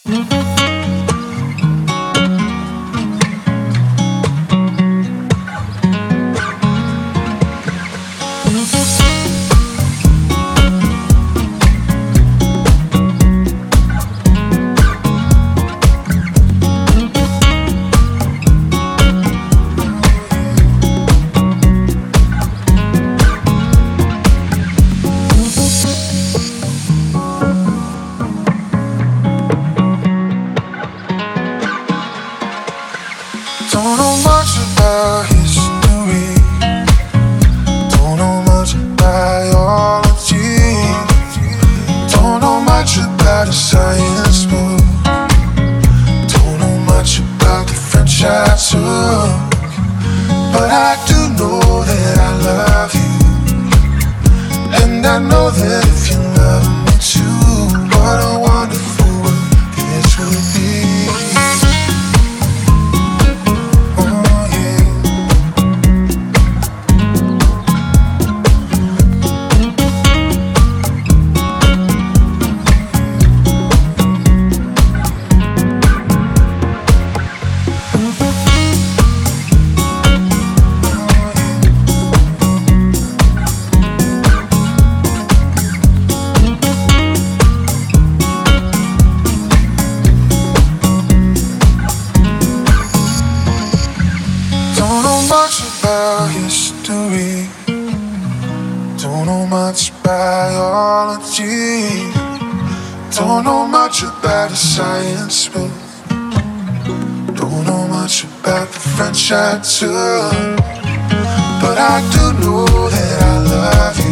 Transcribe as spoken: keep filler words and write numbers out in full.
Don't know much about history. Don't know much about biology. Don't know much about a science book. Don't know much about the French I took. But I do know that I love you. And I know that if you love me too, what a wonderful world this would be. Don't know much about history. Don't know much biology. Don't know much about a science book. Don't know much about the French I took. But I do know that I love you.